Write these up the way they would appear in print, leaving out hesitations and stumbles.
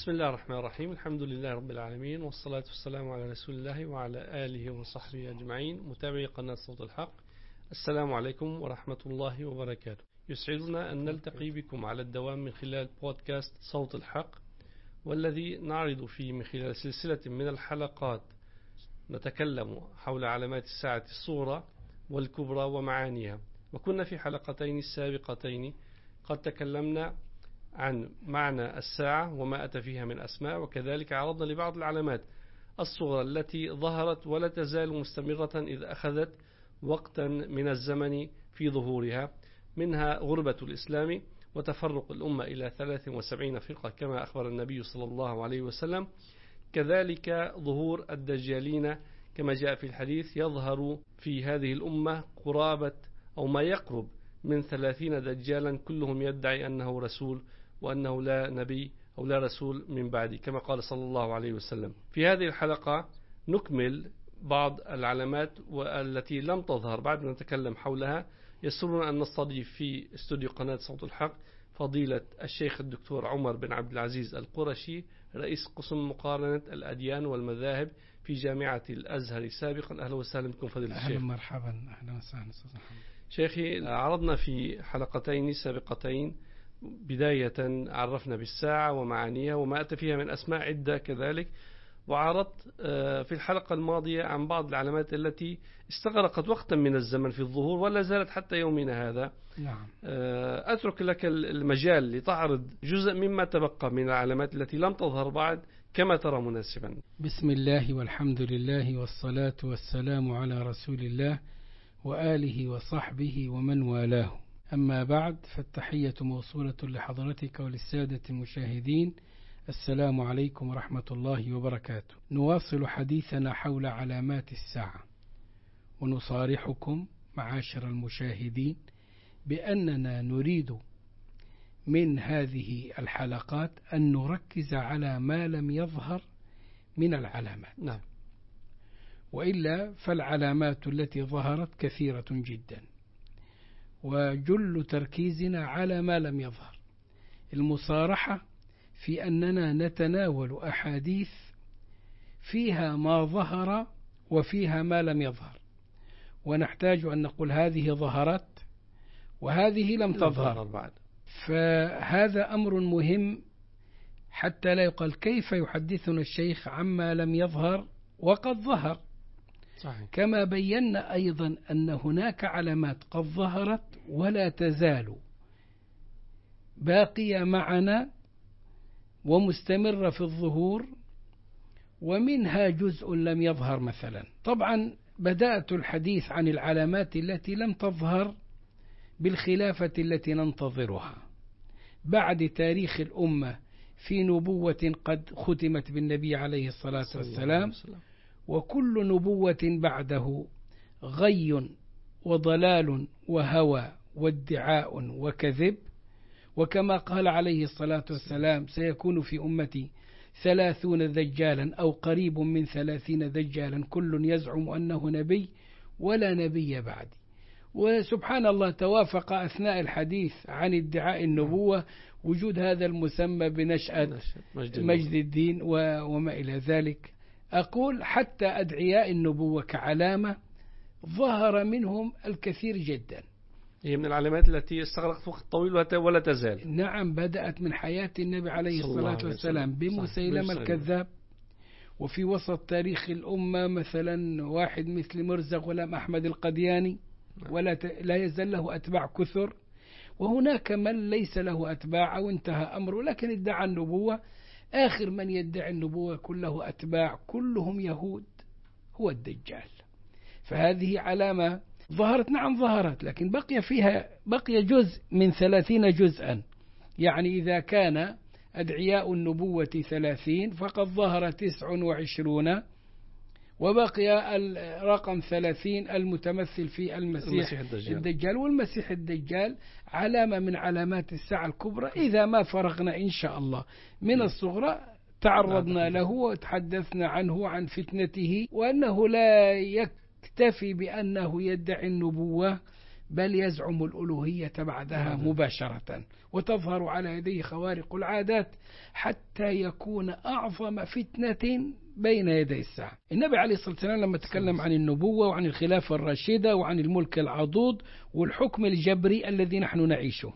بسم الله الرحمن الرحيم. الحمد لله رب العالمين، والصلاة والسلام على رسول الله وعلى آله وصحبه أجمعين. متابعي قناة صوت الحق، السلام عليكم ورحمة الله وبركاته. يسعدنا أن نلتقي بكم على الدوام من خلال بودكاست صوت الحق، والذي نعرض فيه من خلال سلسلة من الحلقات نتكلم حول علامات الساعة الصغرى والكبرى ومعانيها. وكنا في حلقتين سابقتين قد تكلمنا عن معنى الساعة وما أتى فيها من أسماء، وكذلك عرضنا لبعض العلامات الصغرى التي ظهرت ولا تزال مستمرة إذ أخذت وقتا من الزمن في ظهورها، منها غربة الإسلام وتفرق الأمة إلى 73 فرقة كما أخبر النبي صلى الله عليه وسلم، كذلك ظهور الدجالين كما جاء في الحديث، يظهر في هذه الأمة قرابة أو ما يقرب من 30 دجالا كلهم يدعي أنه رسول وأنه لا نبي أو لا رسول من بعده كما قال صلى الله عليه وسلم. في هذه الحلقة نكمل بعض العلامات والتي لم تظهر بعد، نتكلم حولها. يسرنا أن نستضيف في استوديو قناة صوت الحق فضيلة الشيخ الدكتور عمر بن عبد العزيز القرشي، رئيس قسم مقارنة الأديان والمذاهب في جامعة الأزهر سابقا. أهلا وسهلا بكم فضيلة الشيخ. أهلا مرحبا. أهلا وسهلا شيخي، عرضنا في حلقتين سابقتين بداية عرفنا بالساعة ومعانيها وما أتى فيها من أسماء عدة كذلك، وعرضت في الحلقة الماضية عن بعض العلامات التي استغرقت وقتا من الزمن في الظهور ولا زالت حتى يومنا هذا. نعم. أترك لك المجال لتعرض جزء مما تبقى من العلامات التي لم تظهر بعد كما ترى مناسبا. بسم الله والحمد لله والصلاة والسلام على رسول الله وآله وصحبه ومن والاه، أما بعد، فالتحية موصولة لحضرتك وللسادة المشاهدين. السلام عليكم ورحمة الله وبركاته. نواصل حديثنا حول علامات الساعة، ونصارحكم معاشر المشاهدين بأننا نريد من هذه الحلقات أن نركز على ما لم يظهر من العلامات. نعم. وإلا فالعلامات التي ظهرت كثيرة جدا، وجل تركيزنا على ما لم يظهر. المصارحة في أننا نتناول أحاديث فيها ما ظهر وفيها ما لم يظهر، ونحتاج أن نقول هذه ظهرت وهذه لم تظهر بعد. فهذا أمر مهم حتى لا يقال كيف يحدثنا الشيخ عما لم يظهر وقد ظهر. صحيح. كما بينا أيضا أن هناك علامات قد ظهرت ولا تزال باقية معنا ومستمرة في الظهور، ومنها جزء لم يظهر. مثلا طبعا بدأت الحديث عن العلامات التي لم تظهر بالخلافة التي ننتظرها بعد تاريخ الأمة في نبوة قد ختمت بالنبي عليه الصلاة والسلام، وكل نبوة بعده غي وضلال وهوى وادعاء وكذب. وكما قال عليه الصلاة والسلام سيكون في أمتي 30 دجالا أو قريب من 30 دجالا كل يزعم أنه نبي ولا نبي بعدي. وسبحان الله توافق أثناء الحديث عن ادعاء النبوة وجود هذا المسمى بنشأة مجد الدين وما إلى ذلك. أقول حتى أدعياء النبوة كعلامة ظهر منهم الكثير جدا. هي من العلامات التي استغرقت وقت طويل ولا تزال. نعم، بدأت من حياة النبي عليه الصلاة والسلام بمسيلمة الكذاب، وفي وسط تاريخ الأمة مثلا واحد مثل مرزا غلام أحمد القدياني لا يزال له أتباع كثر، وهناك من ليس له أتباع أو انتهى أمره لكن ادعى النبوة. آخر من يدعي النبوة كله أتباع كلهم يهود هو الدجال. فهذه علامة ظهرت. نعم ظهرت، لكن بقي جزء من 30 جزءا. يعني إذا كان أدعياء النبوة 30 فقد ظهر 29، وبقي الرقم 30 المتمثل في المسيح الدجال. والمسيح الدجال علامة من علامات الساعة الكبرى إذا ما فرغنا إن شاء الله من الصغرى. تعرضنا له وتحدثنا عنه عن فتنته، وأنه لا يكتفي بأنه يدعي النبوة، بل يزعم الألوهية بعدها مباشرة، وتظهر على يديه خوارق العادات حتى يكون أعظم فتنة بين يدي الساعة. النبي عليه الصلاة والسلام لما تكلم عن النبوة وعن الخلافة الراشدة وعن الملك العضوض والحكم الجبري الذي نحن نعيشه،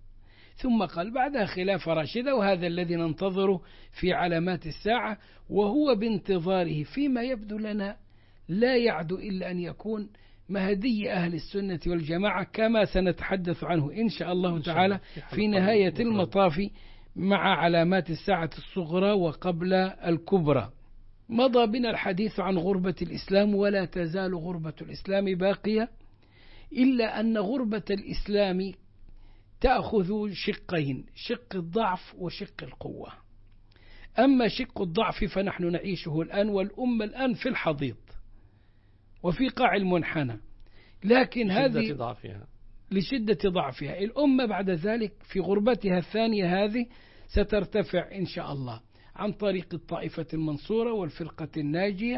ثم قال بعدها خلافة راشدة، وهذا الذي ننتظره في علامات الساعة، وهو بانتظاره فيما يبدو لنا لا يعدو إلا أن يكون مهدي أهل السنة والجماعة، كما سنتحدث عنه إن شاء الله تعالى في نهاية المطاف مع علامات الساعة الصغرى وقبل الكبرى. مضى بنا الحديث عن غربة الإسلام، ولا تزال غربة الإسلام باقية، إلا أن غربة الإسلام تأخذ شقين: شق الضعف وشق القوة. أما شق الضعف فنحن نعيشه الآن، والأمة الآن في الحضيض وفي قاع المنحنى، لكن هذه لشدة ضعفها. الأمة بعد ذلك في غربتها الثانية هذه سترتفع إن شاء الله عن طريق الطائفة المنصورة والفرقة الناجية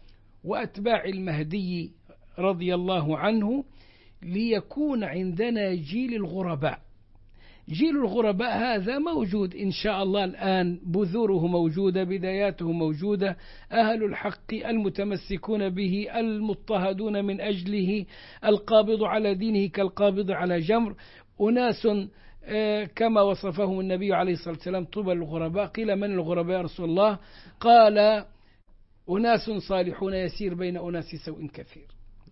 وأتباع المهدي رضي الله عنه، ليكون عندنا جيل الغرباء. جيل الغرباء هذا موجود إن شاء الله الآن، بذوره موجودة، بداياته موجودة، أهل الحق المتمسكون به، المضطهدون من أجله، القابض على دينه كالقابض على جمر، أناس كما وصفهم النبي عليه الصلاة والسلام: طوبى الغرباء. قيل: من الغرباء يا رسول الله؟ قال: أناس صالحون يسير بين أناس سوء كثير،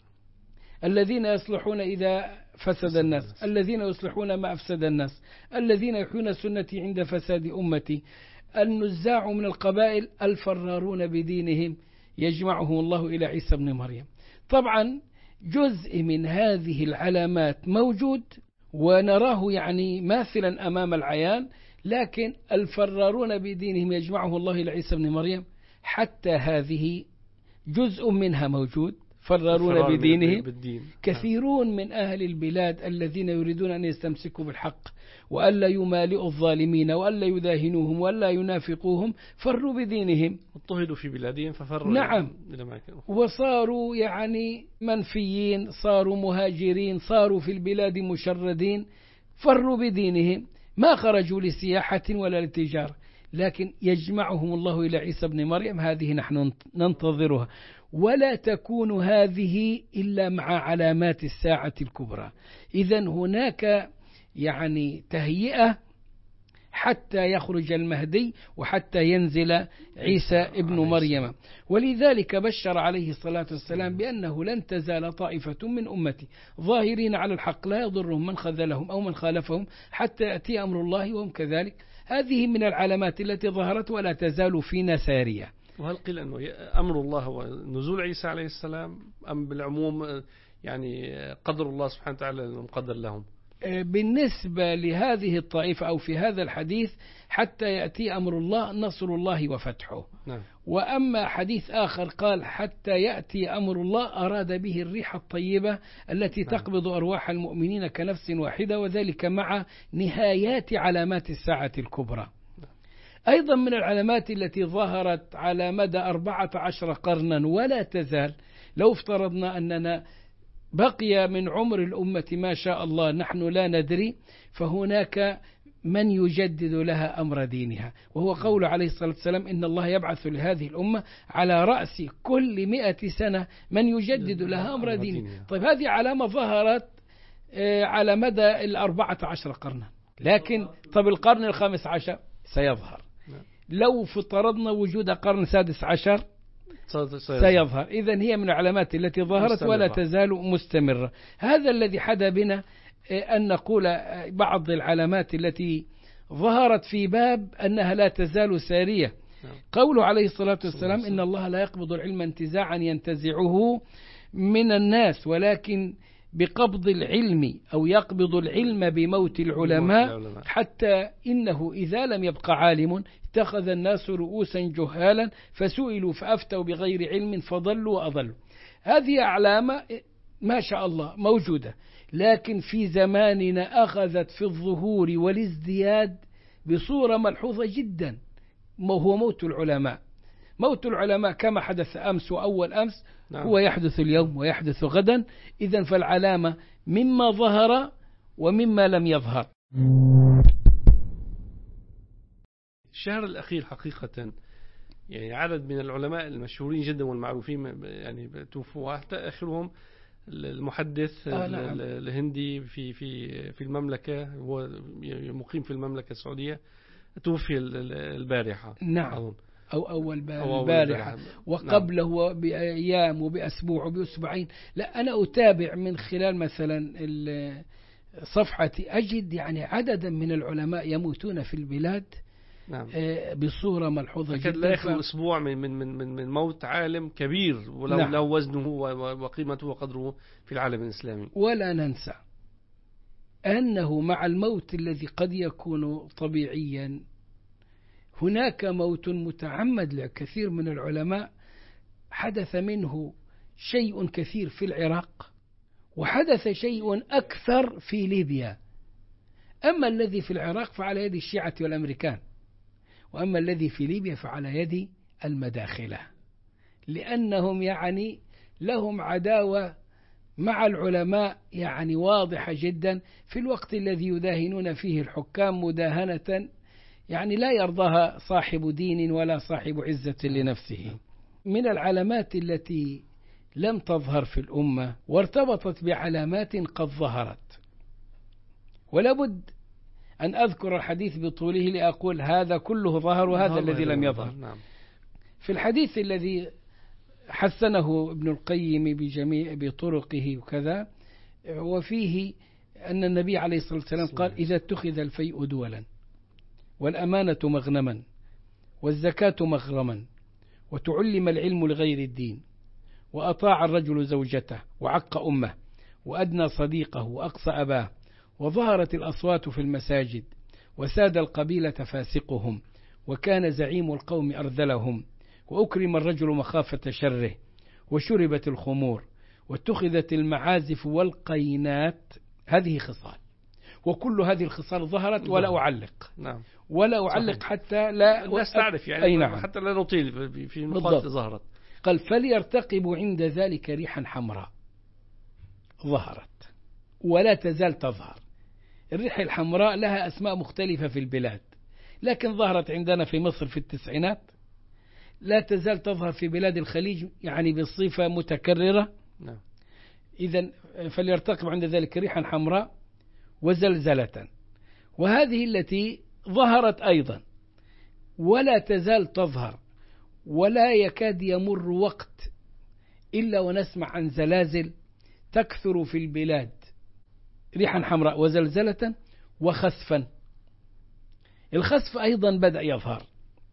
الذين يصلحون إذا فسد الناس، الذين يصلحون ما أفسد الناس، الذين يحيون سنتي عند فساد أمتي، النزاع من القبائل، الفرارون بدينهم، يجمعهم الله إلى عيسى بن مريم. طبعا جزء من هذه العلامات موجود ونراه يعني ماثلا أمام العيان، لكن الفرارون بدينهم يجمعه الله إلى عيسى بن مريم حتى هذه جزء منها موجود، فرارون بدينهم. كثيرون من أهل البلاد الذين يريدون أن يستمسكوا بالحق وألا يمالئوا الظالمين وألا يداهنوهم وألا ينافقوهم فروا بدينهم، اضطهدوا في بلادهم ففروا. نعم، وصاروا يعني منفيين، صاروا مهاجرين، صاروا في البلاد مشردين، فروا بدينهم، ما خرجوا لسياحة ولا للتجارة، لكن يجمعهم الله إلى عيسى بن مريم. هذه نحن ننتظرها، ولا تكون هذه إلا مع علامات الساعة الكبرى. إذن هناك يعني تهيئة حتى يخرج المهدي وحتى ينزل عيسى ابن مريم. ولذلك بشر عليه الصلاة والسلام بأنه لن تزال طائفة من أمتي ظاهرين على الحق لا يضرهم من خذلهم أو من خالفهم حتى يأتي أمر الله وهم كذلك. هذه من العلامات التي ظهرت ولا تزال فينا سارية. وهل قيل أنه أمر الله هو نزول عيسى عليه السلام، أم بالعموم يعني قدر الله سبحانه وتعالى المقدر لهم؟ بالنسبة لهذه الطائفة أو في هذا الحديث حتى يأتي أمر الله، نصر الله وفتحه. نعم. وأما حديث آخر قال حتى يأتي أمر الله، أراد به الريح الطيبة التي تقبض أرواح المؤمنين كنفس واحدة، وذلك مع نهايات علامات الساعة الكبرى. أيضا من العلامات التي ظهرت على مدى 14 قرنا ولا تزال، لو افترضنا أننا بقي من عمر الأمة ما شاء الله نحن لا ندري، فهناك من يجدد لها أمر دينها، وهو قول عليه الصلاة والسلام: إن الله يبعث لهذه الأمة على رأس كل 100 سنة من يجدد لها أمر دينها. طيب هذه علامة ظهرت على مدى 14 قرنا، لكن طب القرن 15 سيظهر. لو افترضنا وجود قرن 16 سيظهر. إذن هي من العلامات التي ظهرت ولا تزال مستمرة. هذا الذي حدا بنا أن نقول بعض العلامات التي ظهرت في باب أنها لا تزال سارية. قوله عليه الصلاة والسلام: إن الله لا يقبض العلم انتزاعا ينتزعه من الناس، ولكن بقبض العلم، أو يقبض العلم بموت العلماء، حتى إنه إذا لم يبق عالم اتخذ الناس رؤوسا جهالا فسئلوا فأفتوا بغير علم فضلوا وأضلوا. هذه علامة ما شاء الله موجودة، لكن في زماننا أخذت في الظهور والازدياد بصورة ملحوظة جدا، هو موت العلماء. موت العلماء كما حدث أمس وأول أمس نعم. هو يحدث اليوم ويحدث غدا. إذن فالعلامة مما ظهر ومما لم يظهر. الشهر الأخير حقيقة يعني عدد من العلماء المشهورين جدا والمعروفين يعني توفوا، حتى آخرهم المحدث نعم. الهندي في المملكة، هو مقيم في المملكة السعودية، توفي البارحة. نعم. أو أول البارحة البارحة وقبله نعم. بأيام وبأسبوع وبأسبوعين. لا، أنا أتابع من خلال مثلا صفحتي أجد يعني عددا من العلماء يموتون في البلاد. نعم. بصورة ملحوظة جدا. لا يخلو أسبوع من موت عالم كبير، ولو نعم. له وزنه وقيمته وقدره في العالم الإسلامي. ولا ننسى أنه مع الموت الذي قد يكون طبيعيا هناك موت متعمد لكثير من العلماء، حدث منه شيء كثير في العراق، وحدث شيء أكثر في ليبيا. أما الذي في العراق فعلى يد الشيعة والأمريكان، وأما الذي في ليبيا فعلى يد المداخلة، لأنهم يعني لهم عداوة مع العلماء يعني واضحة جدا، في الوقت الذي يداهنون فيه الحكام مداهنة يعني لا يرضاها صاحب دين ولا صاحب عزة لنفسه. من العلامات التي لم تظهر في الأمة وارتبطت بعلامات قد ظهرت، ولا بد أن أذكر الحديث بطوله لأقول هذا كله ظهر وهذا الذي لم يظهر. نعم. في الحديث الذي حسنه ابن القيم بجميع بطرقه وكذا، وفيه أن النبي عليه الصلاة والسلام قال: إذا اتخذ الفيء دولا والأمانة مغنما والزكاة مغرما وتعلم العلم لغير الدين وأطاع الرجل زوجته وعق أمه وأدنى صديقه وأقصى أباه وظهرت الأصوات في المساجد وساد القبيلة فاسقهم وكان زعيم القوم أرذلهم وأكرم الرجل مخافة شره وشربت الخمور واتخذت المعازف والقينات، هذه خصال، وكل هذه الخصال ظهرت ولا أعلق. نعم. ولا أعلق حتى لا الناس تعرف يعني. نعم. حتى لا نطيل في النقاط ظهرت. قال: فليرتقبوا عند ذلك ريحا حمراء ظهرت ولا تزال تظهر. الريح الحمراء لها أسماء مختلفة في البلاد، لكن ظهرت عندنا في مصر في التسعينات، لا تزال تظهر في بلاد الخليج يعني بصفة متكررة. نعم. إذن فليرتقب عند ذلك ريحا حمراء وزلزلة، وهذه التي ظهرت أيضا ولا تزال تظهر، ولا يكاد يمر وقت إلا ونسمع عن زلازل تكثر في البلاد، ريحا حمراء وزلزلة وخسفا. الخسف أيضا بدأ يظهر،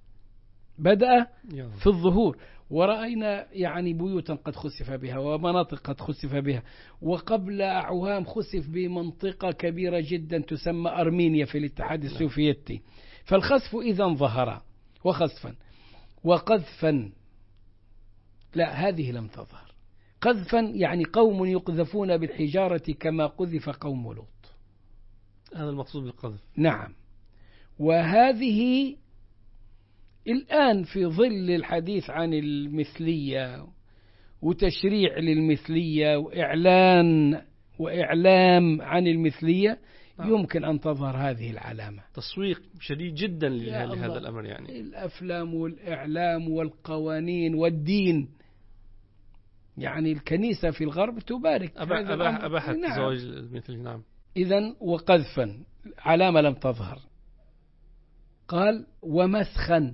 بدأ في الظهور، ورأينا يعني بيوتا قد خسف بها ومناطق قد خسف بها، وقبل أعوام خسف بمنطقة كبيرة جدا تسمى أرمينيا في الاتحاد السوفيتي. فالخسف إذن ظهر وخسفا وقذفا. لا، هذه لم تظهر. قذفا يعني قوم يقذفون بالحجارة كما قذف قوم لوط، هذا المقصود بالقذف. نعم. وهذه الآن في ظل الحديث عن المثلية وتشريع للمثلية وإعلام عن المثلية، يمكن أن تظهر هذه العلامة. تسويق شديد جدا لهذا الأمر، يعني الأفلام والإعلام والقوانين والدين. يعني الكنيسة في الغرب تبارك أباحت زواج المثلي. نعم. إذن وقذفا علامة لم تظهر. قال: ومسخا،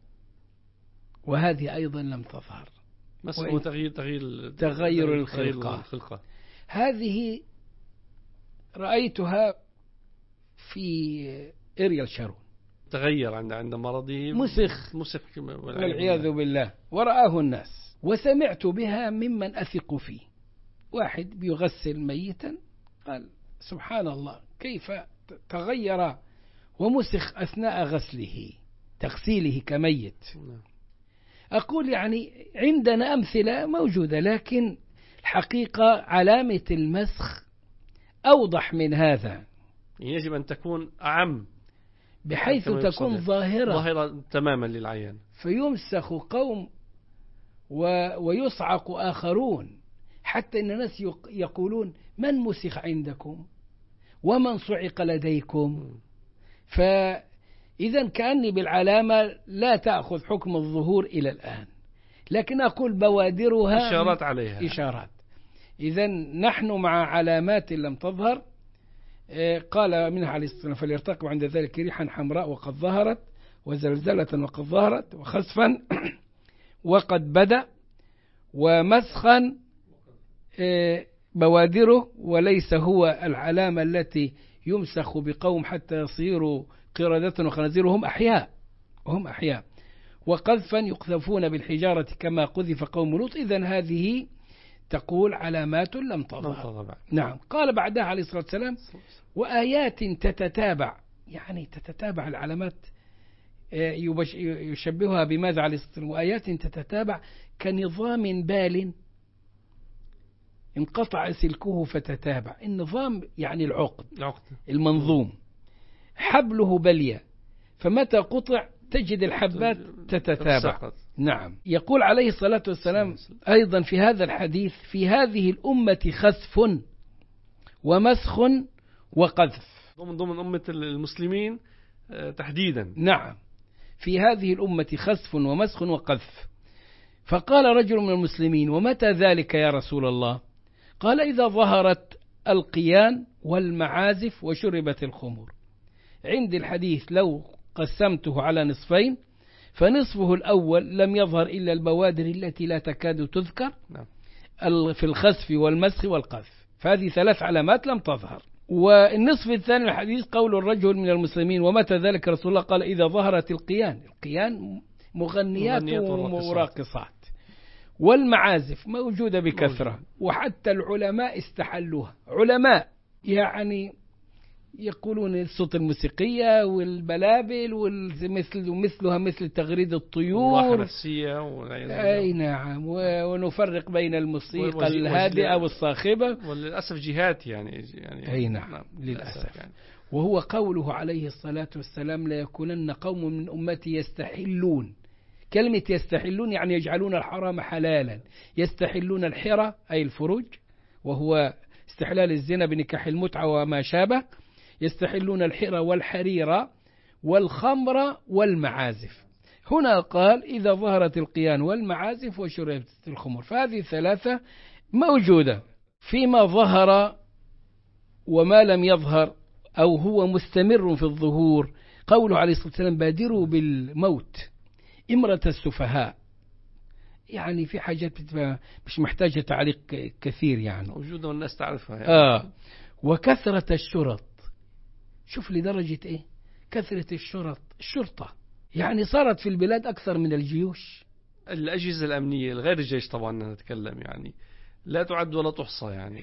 وهذه أيضا لم تظهر. مسخ تغير الخلقة. هذه رأيتها في إريال شارون، تغير عند مرضه، مسخ والعياذ بالله، ورآه الناس. وسمعت بها ممن أثق فيه، واحد بيغسل ميتا قال: سبحان الله كيف تغير ومسخ أثناء غسله تغسيله كميت. أقول يعني عندنا أمثلة موجودة، لكن الحقيقة علامة المسخ أوضح من هذا، يجب أن تكون أعم بحيث تكون ظاهرة تماما للعيان. فيمسخ قوم ويصعق آخرون، حتى إن الناس يقولون من مسخ عندكم ومن صعق لديكم. فإذا كأني بالعلامة لا تأخذ حكم الظهور إلى الآن، لكن أقول بوادرها إشارات عليها، إشارات. إذا نحن مع علامات لم تظهر. قال منها عليه الصلاة والسلام فليرتقب عند ذلك ريحا حمراء وقد ظهرت، وزلزلة وقد ظهرت، وخسفا وقد بدأ، ومسخا بوادره، وليس هو العلامة التي يمسخ بقوم حتى يصيروا قردة وخنازير وهم أحياء، وقذفا يقذفون بالحجارة كما قذف قوم لوط. إذن هذه تقول علامات لم تظهر. نعم. قال بعدها عليه الصلاة والسلام وآيات تتتابع، يعني تتتابع العلامات، يشبهها بماذا عليه الصلاة والسلام؟ وآيات تتتابع كنظام بال انقطع سلكه فتتابع. النظام يعني العقد المنظوم، حبله بلية، فمتى قطع تجد الحبات تتتابع. نعم. يقول عليه الصلاة والسلام أيضا في هذا الحديث في هذه الأمة خسف ومسخ وقذف، ضمن أمة المسلمين تحديدا. نعم. في هذه الأمة خسف ومسخ وقذف. فقال رجل من المسلمين ومتى ذلك يا رسول الله؟ قال إذا ظهرت القيان والمعازف وشربت الخمر. عند الحديث لو قسمته على نصفين فنصفه الأول لم يظهر إلا البوادر التي لا تكاد تذكر في الخسف والمسخ والقذف، فهذه 3 علامات لم تظهر. والنصف الثاني الحديث قول الرجل من المسلمين ومتى ذلك رسول الله؟ قال إذا ظهرت القيان مغنيات ومراقصات، والمعازف موجودة بكثرة، وحتى العلماء استحلوها. علماء يعني يقولون الصوت الموسيقية والبلابل ومثلها مثل تغريد الطيور، أي نعم، ونفرق بين الموسيقى الهادئة والصاخبة، وللأسف جهات يعني أي نعم للأسف يعني. وهو قوله عليه الصلاة والسلام لا يكونن قوم من أمتي يستحلون. كلمة يستحلون يعني يجعلون الحرام حلالا، يستحلون الحرى أي الفروج، وهو استحلال الزنا بنكاح المتعة وما شابه، يستحلون الحرى والحريرة والخمر والمعازف. هنا قال إذا ظهرت القيان والمعازف وشربت الخمر، فهذه 3 موجودة. فيما ظهر وما لم يظهر أو هو مستمر في الظهور قوله عليه الصلاة والسلام بادروا بالموت إمرة السفهاء، يعني في حاجات مش محتاجة تعليق كثير يعني موجودة والناس تعرفها يعني. وكثرة الشرط، شوف لدرجة إيه كثرة الشرطة، يعني صارت في البلاد أكثر من الجيوش. الأجهزة الأمنية الغير الجيش طبعا نتكلم يعني لا تعد ولا تحصى يعني،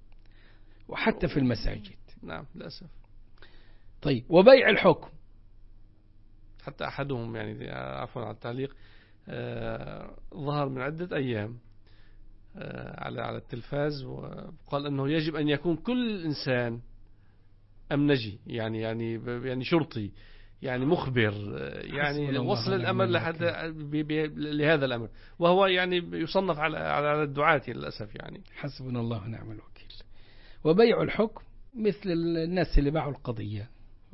وحتى في المساجد. نعم للأسف. طيب وبيع الحكم، حتى أحدهم يعني عفوا على التعليق ظهر من عدة أيام على التلفاز وقال أنه يجب أن يكون كل إنسان أمنجي يعني شرطي يعني مخبر، يعني وصل الأمر لهذا الأمر، وهو يعني يصنف على الدعاة للأسف يعني. حسبنا الله ونعم الوكيل. وبيع الحكم مثل الناس اللي باعوا القضية،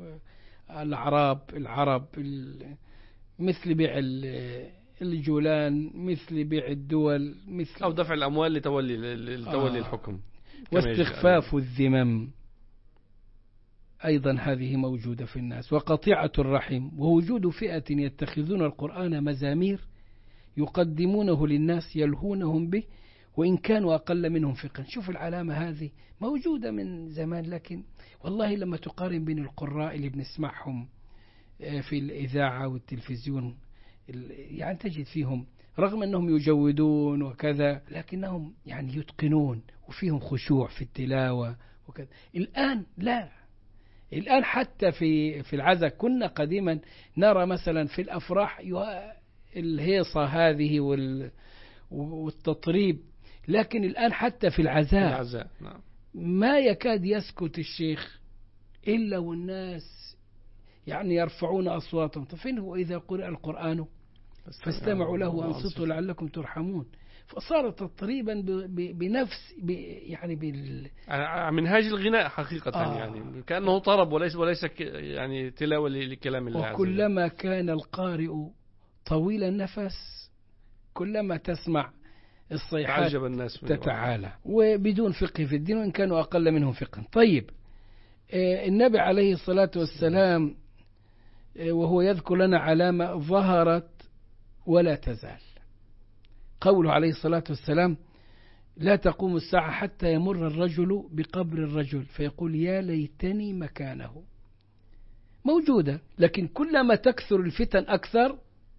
العرب مثل بيع الجولان، مثل بيع الدول، مثل أو دفع الأموال لتولي الحكم، واستخفاف الذمم أيضا هذه موجودة في الناس، وقطيعة الرحم، ووجود فئة يتخذون القرآن مزامير يقدمونه للناس يلهونهم به وإن كانوا أقل منهم فقها. شوف العلامة هذه موجودة من زمان، لكن والله لما تقارن بين القراء اللي بنسمعهم في الإذاعة والتلفزيون يعني تجد فيهم رغم أنهم يجودون وكذا لكنهم يعني يتقنون وفيهم خشوع في التلاوة وكذا. الآن لا، الآن حتى في العزاء كنا قديما نرى مثلا في الأفراح الهيصة هذه والتطريب، لكن الآن حتى في العزاء ما يكاد يسكت الشيخ إلا والناس يعني يرفعون أصواتهم. فين هو إذا قرأ القرآن فاستمعوا له وأنصتوا لعلكم ترحمون. فصارت تقريبا بنفس يعني منهاج الغناء حقيقة، يعني كأنه طرب وليس يعني تلاوة لكلام الله عز وجل. وكلما كان القارئ طويل النفس كلما تسمع الصيحات تعجب الناس تتعالى، وبدون فقه في الدين وإن كانوا أقل منهم فقه. طيب، النبي عليه الصلاة والسلام وهو يذكر لنا علامة ظهرت ولا تزال، قوله عليه الصلاة والسلام: لا تقوم الساعة حتى يمر الرجل بقبر الرجل فيقول يا ليتني مكانه. موجودة، لكن كلما تكثر الفتن أكثر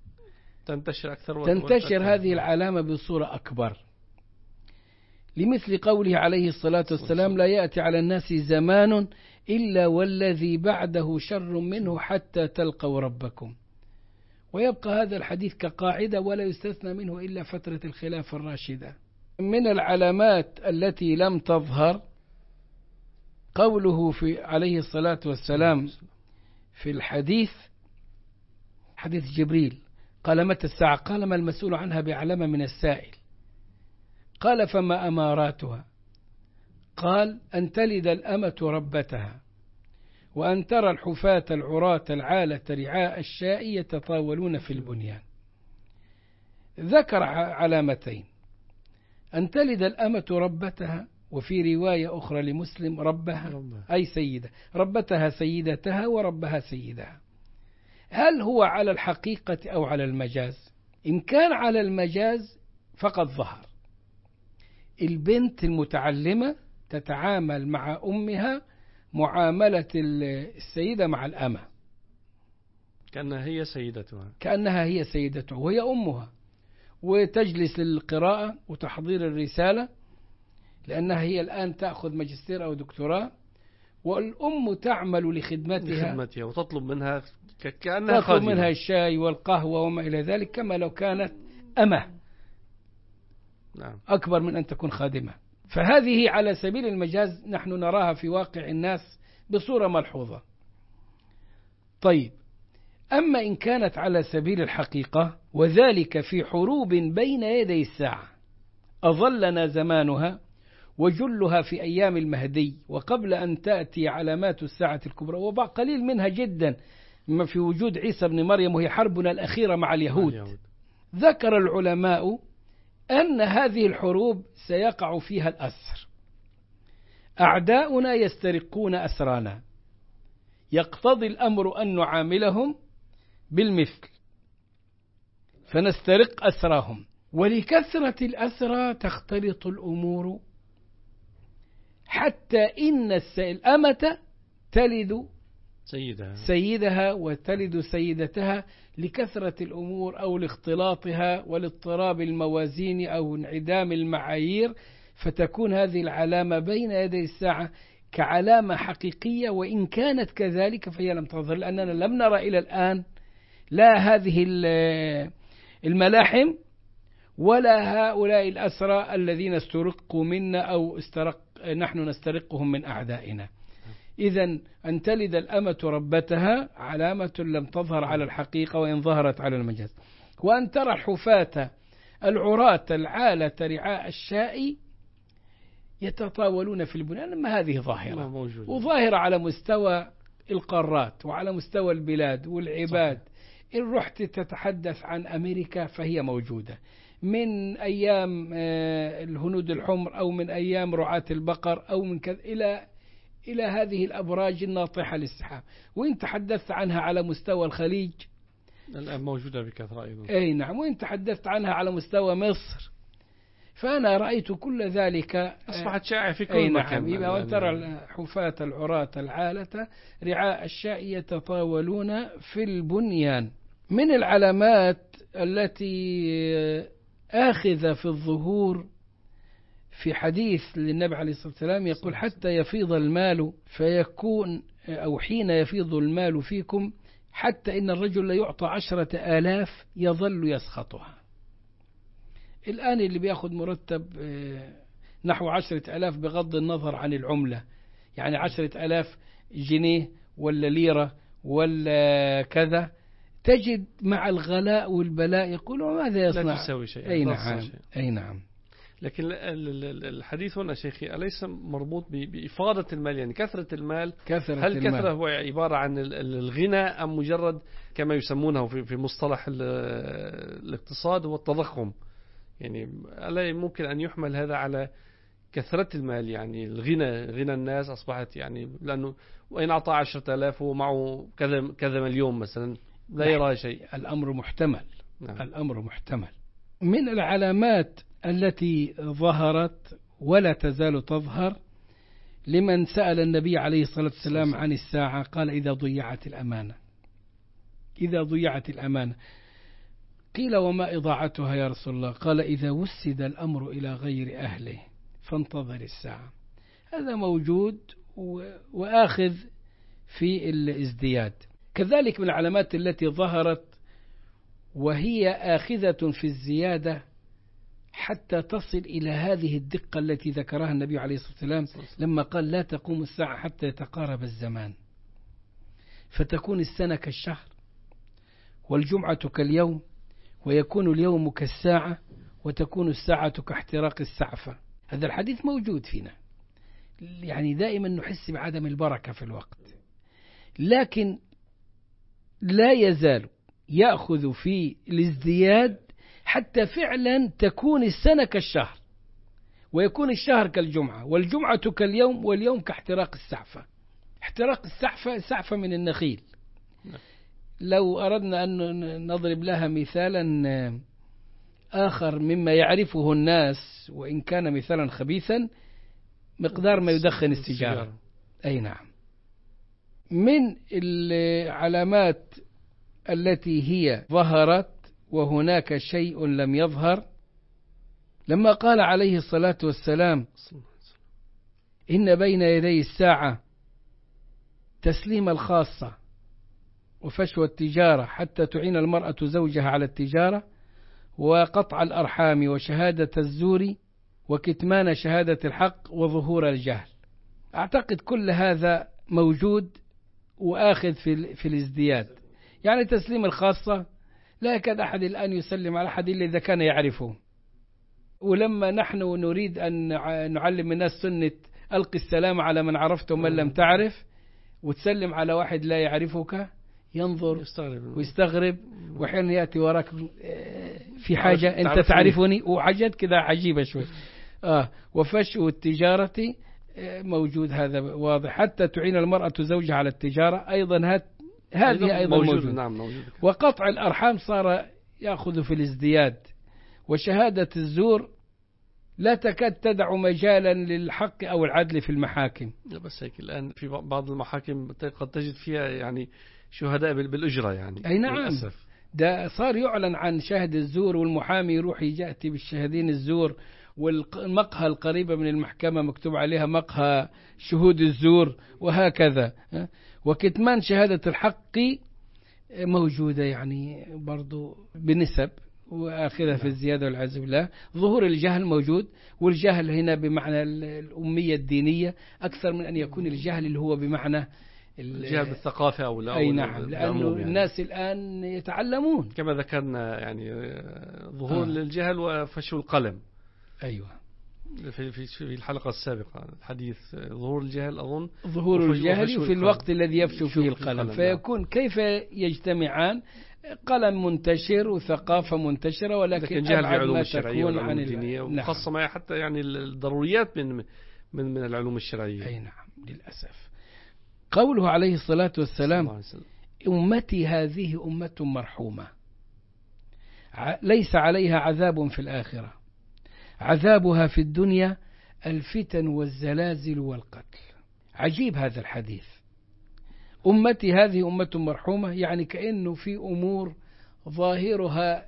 تنتشر هذه العلامة بصورة أكبر، لمثل قوله عليه الصلاة والسلام: لا يأتي على الناس زمان إلا والذي بعده شر منه حتى تلقوا ربكم. ويبقى هذا الحديث كقاعدة ولا يستثنى منه إلا فترة الخلافة الراشدة. من العلامات التي لم تظهر قوله عليه الصلاة والسلام في الحديث، حديث جبريل: قال متى الساعة؟ قال ما المسؤول عنها بعلم من السائل. قال فما أماراتها؟ قال أن تلد الأمة ربتها، وأن ترى الحفاة العراة العالة رعاء الشاء يتطاولون في البنيان. ذكر علامتين: أن تلد الأمة ربتها، وفي رواية أخرى لمسلم ربها أي سيدة، ربتها سيدتها وربها سيدها. هل هو على الحقيقة أو على المجاز؟ إن كان على المجاز فقد ظهر. البنت المتعلمة تتعامل مع أمها معاملة السيدة مع الأمة، كأنها هي سيدتها وهي أمها، وتجلس للقراءة وتحضير الرسالة، لأنها هي الآن تأخذ ماجستير أو دكتوراه، والأم تعمل لخدمتها وتطلب منها كأنها تطلب منها الشاي والقهوة وما إلى ذلك، كما لو كانت أمة. نعم. أكبر من أن تكون خادمة. فهذه على سبيل المجاز نحن نراها في واقع الناس بصورة ملحوظة. طيب، أما إن كانت على سبيل الحقيقة، وذلك في حروب بين يدي الساعة أظلنا زمانها وجلها في أيام المهدي وقبل أن تأتي علامات الساعة الكبرى، وبقى قليل منها جدا ما في وجود عيسى بن مريم، وهي حربنا الأخيرة مع اليهود. ذكر العلماء أن هذه الحروب سيقع فيها الأسر. أعداؤنا يسترقون أسرانا، يقتضي الأمر أن نعاملهم بالمثل فنسترق أسراهم، ولكثرة الأسرى تختلط الأمور حتى إن الأمة تلد سيدها وتلد سيدتها لكثرة الأمور أو لاختلاطها والاضطراب الموازين أو انعدام المعايير، فتكون هذه العلامة بين يدي الساعة كعلامة حقيقية، وإن كانت كذلك فهي لم تظهر، لأننا لم نرى إلى الآن لا هذه الملاحم ولا هؤلاء الأسرى الذين استرقوا منا أو نحن نسترقهم من أعدائنا. إذن أن تلد الأمة ربتها علامة لم تظهر على الحقيقة وإن ظهرت على المجاز. وأن ترى الحفاة العراة العالة رعاء الشاء يتطاولون في البنيان، أما هذه ظاهرة وظاهرة على مستوى القارات وعلى مستوى البلاد والعباد. إن رحت تتحدث عن أمريكا فهي موجودة من أيام الهنود الحمر أو من أيام رعاة البقر أو من كذا إلى هذه الأبراج الناطحة للسحاب. وإن تحدثت عنها على مستوى الخليج الآن موجودة بكثرة أيضا. أي نعم. وإن تحدثت عنها على مستوى مصر فأنا رأيت كل ذلك أصبحت شائعة في كل مكان. نعم. وأن ترى الحفاة العراة العالة رعاء الشاء يتطاولون في البنيان. من العلامات التي آخذ في الظهور في حديث للنبي عليه الصلاة والسلام يقول حتى يفيض المال فيكون أو حين يفيض المال فيكم حتى إن الرجل لا يعطى 10,000 يظل يسخطها. الآن اللي بيأخذ مرتب نحو 10,000 بغض النظر عن العملة، يعني 10,000 جنيه ولا ليرة ولا كذا، تجد مع الغلاء والبلاء يقولون ماذا يصنع؟ لا تساوي شيء. أي نعم. أي نعم. لكن الحديث هنا شيخي أليس مربوط بإفاضة المال، يعني كثرة المال؟ هل كثرة هو عبارة عن الغنى أم مجرد كما يسمونه في مصطلح الاقتصاد هو التضخم؟ يعني ألا ممكن أن يحمل هذا على كثرة المال، يعني غنى الناس أصبحت، يعني لأنه وإن أعطى 10,000 ومعه كذا مليون مثلا لا يرى شيء. الأمر محتمل. نعم. الأمر محتمل. من العلامات التي ظهرت ولا تزال تظهر لمن سأل النبي عليه الصلاة والسلام عن الساعة قال إذا ضيعت الأمانة. إذا ضيعت الأمانة. قيل وما إضاعتها يا رسول الله؟ قال إذا وسد الأمر إلى غير أهله فانتظر الساعة. هذا موجود وآخذ في الازدياد. كذلك من العلامات التي ظهرت وهي آخذة في الزيادة حتى تصل إلى هذه الدقة التي ذكرها النبي عليه الصلاة والسلام لما قال لا تقوم الساعة حتى يتقارب الزمان، فتكون السنة كالشهر والجمعة كاليوم ويكون اليوم كالساعة وتكون الساعة كاحتراق السعفة. هذا الحديث موجود فينا، يعني دائما نحس بعدم البركة في الوقت، لكن لا يزال يأخذ في الازدياد حتى فعلا تكون السنة كالشهر ويكون الشهر كالجمعة والجمعة كاليوم واليوم كاحتراق السعفة. احتراق السعفة سعفة من النخيل. لو أردنا أن نضرب لها مثالا آخر مما يعرفه الناس وإن كان مثالا خبيثا، مقدار ما يدخن السيجارة. أي نعم. من العلامات التي هي ظهرت وهناك شيء لم يظهر لما قال عليه الصلاة والسلام إن بين يدي الساعة تسليم الخاصة وفشو التجارة حتى تعين المرأة زوجها على التجارة وقطع الأرحام وشهادة الزور وكتمان شهادة الحق وظهور الجهل. أعتقد كل هذا موجود وآخذ في الازدياد. يعني تسليم الخاصة لا يكاد أحد الآن يسلم على أحد إلا إذا كان يعرفه، ولما نحن نريد أن نعلم الناس سنة ألقي السلام على من عرفت ومن لم تعرف وتسلم على واحد لا يعرفك ينظر ويستغرب وحين يأتي وراك في حاجة أنت تعرفني وحاجات كذا عجيبة شوي. وفشو التجارة موجود، هذا واضح. حتى تعين المرأة زوجها على التجارة أيضا هذه أيضا موجود. نعم موجود. وقطع الأرحام صار يأخذ في الازدياد. وشهادة الزور لا تكاد تدع مجالا للحق أو العدل في المحاكم. لا بس هيك الآن في بعض المحاكم قد تجد فيها يعني شهداء بالأجرة يعني. أي نعم. للأسف. ده صار يعلن عن شاهد الزور والمحامي يروح يأتي بالشهادين الزور، والمقهى القريبة من المحكمة مكتوب عليها مقهى شهود الزور وهكذا. وكتمان شهادة الحق موجودة يعني برضو بنسب وآخذها في الزيادة والعزو بالله. ظهور الجهل موجود، والجهل هنا بمعنى الأمية الدينية أكثر من أن يكون الجهل اللي هو بمعنى الجهل بالثقافة أو لا. أي نعم، لأنه يعني الناس الآن يتعلمون كما ذكرنا يعني ظهور الجهل وفشو القلم. أيوة في الحلقة السابقة الحديث ظهور الجهل أظن ظهور الجهل في الوقت الذي يفشو فيه القلم. فيكون كيف يجتمعان؟ قلم منتشر وثقافة منتشرة ولكن جهل في العلوم الشرعية والعلوم الدينية وخاصة ما حتى يعني الضروريات من العلوم الشرعية. أي نعم للأسف. قوله عليه الصلاة والسلام أمتي هذه أمة مرحومة ليس عليها عذاب في الآخرة، عذابها في الدنيا الفتن والزلازل والقتل. عجيب هذا الحديث. أمتي هذه أمة مرحومة، يعني كأنه في أمور ظاهرها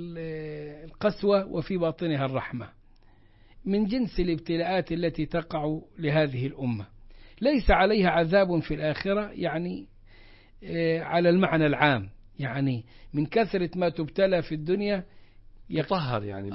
القسوة وفي باطنها الرحمة، من جنس الابتلاءات التي تقع لهذه الأمة. ليس عليها عذاب في الآخرة يعني على المعنى العام، يعني من كثرة ما تبتلى في الدنيا يطهر يعني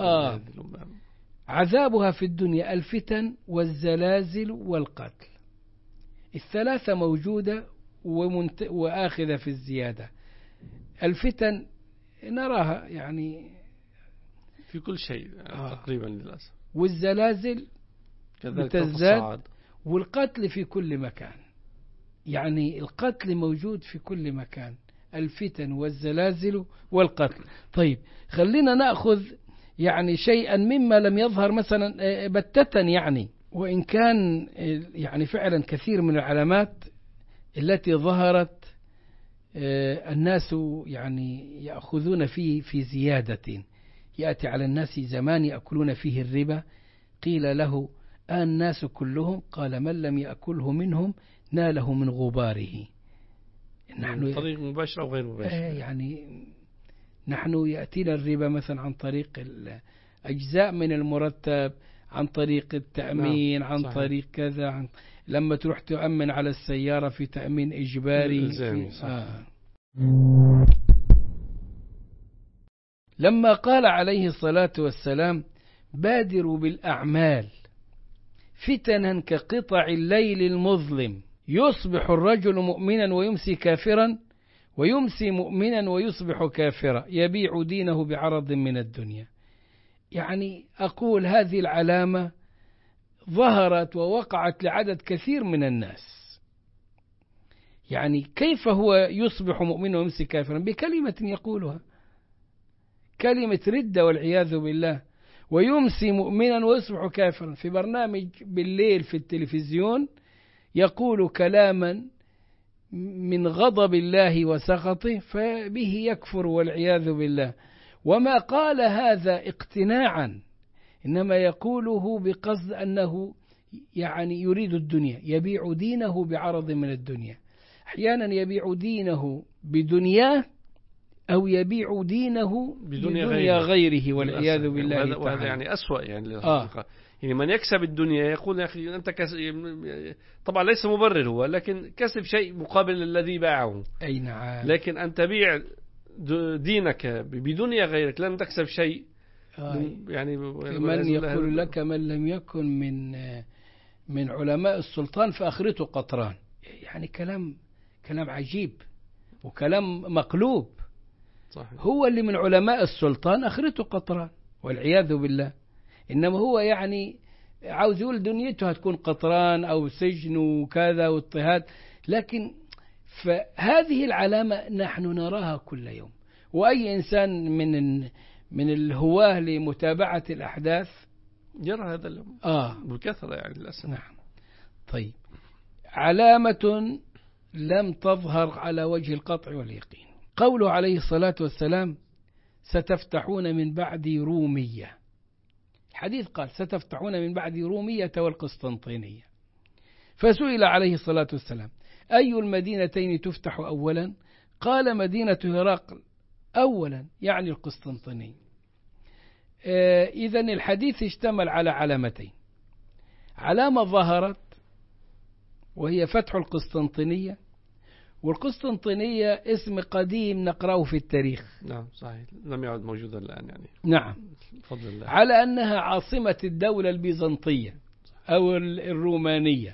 عذابها في الدنيا الفتن والزلازل والقتل. الثلاثة موجودة وآخذة في الزيادة. الفتن نراها يعني في كل شيء تقريبا للأسف، والزلازل كذلك بتزداد، والقتل في كل مكان، يعني القتل موجود في كل مكان، الفتن والزلازل والقتل. طيب خلينا نأخذ يعني شيئا مما لم يظهر مثلا بتة، يعني وإن كان يعني فعلا كثير من العلامات التي ظهرت الناس يعني يأخذون فيه في زيادة. يأتي على الناس زمان يأكلون فيه الربا، قيل له الناس كلهم؟ قال من لم يأكله منهم ناله من غباره. نحن طريق مباشر أو غير مباشر، يعني نحن يأتينا الربا مثلا عن طريق أجزاء من المرتب، عن طريق التأمين، عن صحيح. طريق كذا، لما تروح تؤمن على السيارة في تأمين إجباري لما قال عليه الصلاة والسلام بادروا بالأعمال فتنا كقطع الليل المظلم، يصبح الرجل مؤمنا ويمسي كافرا، ويمسي مؤمنا ويصبح كافرا، يبيع دينه بعرض من الدنيا. يعني أقول هذه العلامة ظهرت ووقعت لعدد كثير من الناس. يعني كيف هو يصبح مؤمنا ويمسي كافرا؟ بكلمة يقولها، كلمة ردة والعياذ بالله. ويمسي مؤمنا ويصبح كافرا، في برنامج بالليل في التلفزيون يقول كلاما من غضب الله وسخطه فبه يكفر والعياذ بالله. وما قال هذا اقتناعا، إنما يقوله بقصد أنه يعني يريد الدنيا، يبيع دينه بعرض من الدنيا. أحيانا يبيع دينه بدنياه، أو يبيع دينه بدنيا غيره والعياذ بالله تعالى. وهذا يعني أسوأ يعني يعني من يكسب الدنيا يقول يا أخي أنت طبعا ليس مبرر هو، لكن كسب شيء مقابل الذي باعه. أي نعم. لكن أن تبيع دينك بدنيا غيرك لن تكسب شيء. يعني من يقول لك من لم يكن من علماء السلطان فآخرته قطران. يعني كلام عجيب وكلام مقلوب. صحيح. هو اللي من علماء السلطان آخرته قطران والعياذ بالله، إنما هو يعني عاوز يقول دنيته هتكون قطران أو سجن وكذا واضطهاد. لكن فهذه العلامة نحن نراها كل يوم، وأي إنسان من الهواه لمتابعة الأحداث يرى هذا بكثرة يعني للأسف. نعم. طيب علامة لم تظهر على وجه القطع واليقين، قوله عليه الصلاة والسلام ستفتحون من بعدي رومية. الحديث قال ستفتحون من بعدي رومية والقسطنطينية. فسئل عليه الصلاة والسلام أي المدينتين تفتح أولا؟ قال مدينة هرقل أولا، يعني القسطنطينية. إذن الحديث اشتمل على علامتين: علامة ظهرت وهي فتح القسطنطينية، والقسطنطينية اسم قديم نقرأه في التاريخ. نعم صحيح، لم يعد موجودا الآن يعني. نعم، بفضل الله. على أنها عاصمة الدولة البيزنطية أو الرومانية.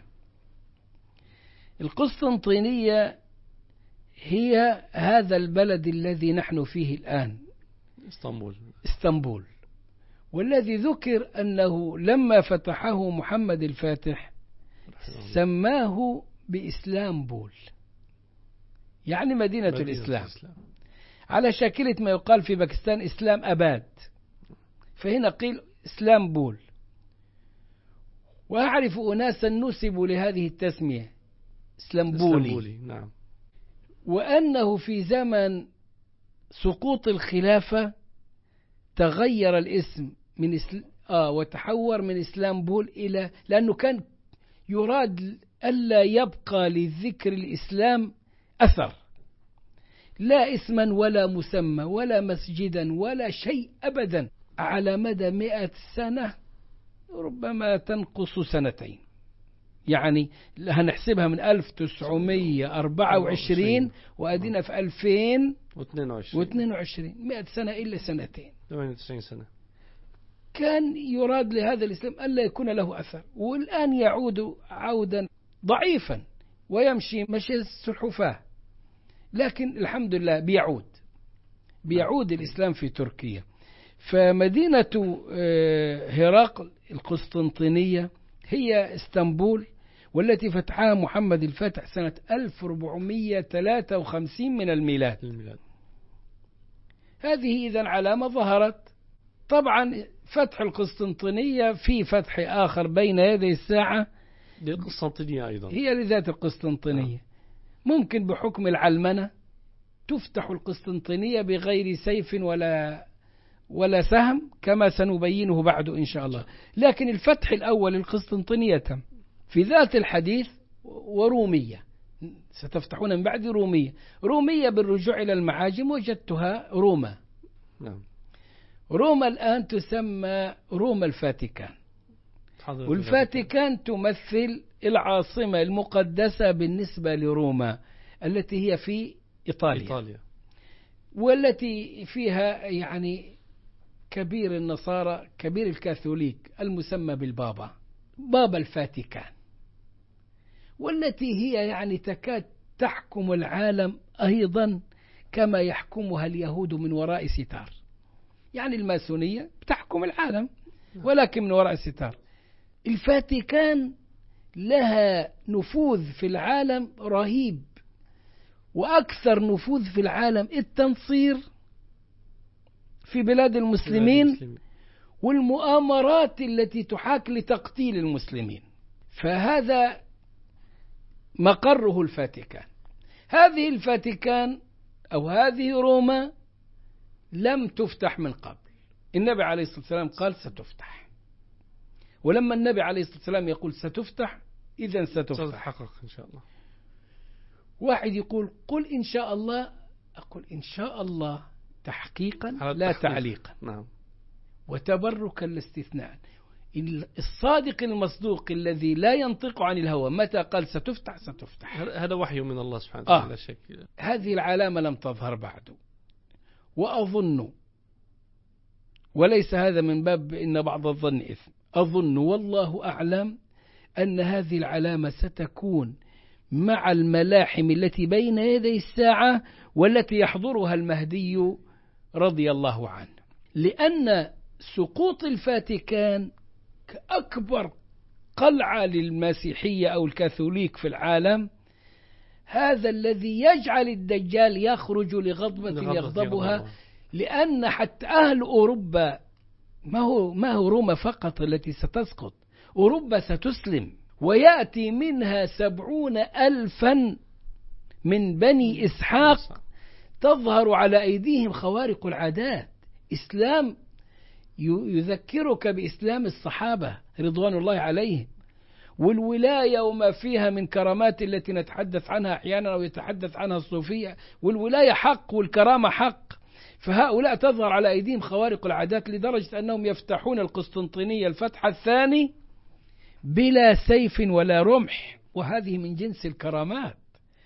القسطنطينية هي هذا البلد الذي نحن فيه الآن، اسطنبول، والذي ذكر أنه لما فتحه محمد الفاتح سماه بإسلامبول، يعني مدينة الإسلام، على شاكلة ما يقال في باكستان إسلام أباد، فهنا قيل إسلامبول. وأعرف أناسا نسبوا لهذه التسمية إسلامبولي. نعم. وأنه في زمن سقوط الخلافة تغير الاسم من وتحور من إسلامبول إلى، لأنه كان يراد ألا يبقى لذكر الإسلام أثر، لا اسما ولا مسمى ولا مسجدا ولا شيء أبدا، على مدى 100 سنة ربما تنقص سنتين. يعني هنحسبها من 1924 وأدينا في 2022، 100 سنة إلا سنتين، 98 سنة. كان يراد لهذا الإسلام ألا يكون له أثر، والآن يعود عودا ضعيفا ويمشي مشي السلحفاة، لكن الحمد لله بيعود. بيعود الإسلام في تركيا. فمدينة هرقل القسطنطينية هي اسطنبول، والتي فتحها محمد الفاتح سنة 1453 من الميلاد. هذه إذن علامة ظهرت. طبعا فتح القسطنطينية في فتح آخر بين يدي الساعة للقسطنطينية أيضا، هي لذات القسطنطينية. ممكن بحكم العلمنة تفتح القسطنطينية بغير سيف ولا سهم كما سنبينه بعد إن شاء الله. لكن الفتح الأول للقسطنطينية تم في ذات الحديث ورومية، ستفتحون من بعد رومية بالرجوع إلى المعاجم وجدتها روما. روما الآن تسمى روما الفاتيكان، والفاتيكان تمثل العاصمة المقدسة بالنسبة لروما التي هي في إيطاليا. والتي فيها يعني كبير النصارى، كبير الكاثوليك المسمى بالبابا، بابا الفاتيكان، والتي هي يعني تكاد تحكم العالم أيضا كما يحكمها اليهود من وراء ستار. يعني الماسونية بتحكم العالم ولكن من وراء ستار. الفاتيكان لها نفوذ في العالم رهيب، وأكثر نفوذ في العالم التنصير في بلاد المسلمين والمؤامرات التي تحاك لتقتيل المسلمين. فهذا مقره الفاتيكان. هذه الفاتيكان أو هذه روما لم تفتح من قبل. النبي عليه الصلاة والسلام قال ستفتح، ولما النبي عليه الصلاة والسلام يقول ستفتح إذن ستفتح إن شاء الله. واحد يقول قل إن شاء الله، أقول إن شاء الله تحقيقا لا تعليقا. نعم. وتبركا لاستثناء. الصادق المصدوق الذي لا ينطق عن الهوى متى قال ستفتح ستفتح. هذا وحي من الله سبحانه وتعالى لا شك. هذه العلامة لم تظهر بعد، وأظن، وليس هذا من باب إن بعض الظن إثم، أظن والله أعلم أن هذه العلامة ستكون مع الملاحم التي بين يدي الساعة والتي يحضرها المهدي رضي الله عنه. لأن سقوط الفاتيكان كأكبر قلعة للمسيحية أو الكاثوليك في العالم، هذا الذي يجعل الدجال يخرج لغضبة يغضبها. لأن حتى أهل أوروبا ما هو روما فقط التي ستسقط، أوروبا ستسلم، ويأتي منها 70,000 من بني إسحاق تظهر على أيديهم خوارق العادات. إسلام يذكرك بإسلام الصحابة رضوان الله عليهم، والولاية وما فيها من كرامات التي نتحدث عنها أحيانا أو يتحدث عنها الصوفية، والولاية حق والكرامة حق. فهؤلاء تظهر على أيديهم خوارق العادات لدرجة أنهم يفتحون القسطنطينية الفتح الثاني بلا سيف ولا رمح، وهذه من جنس الكرامات.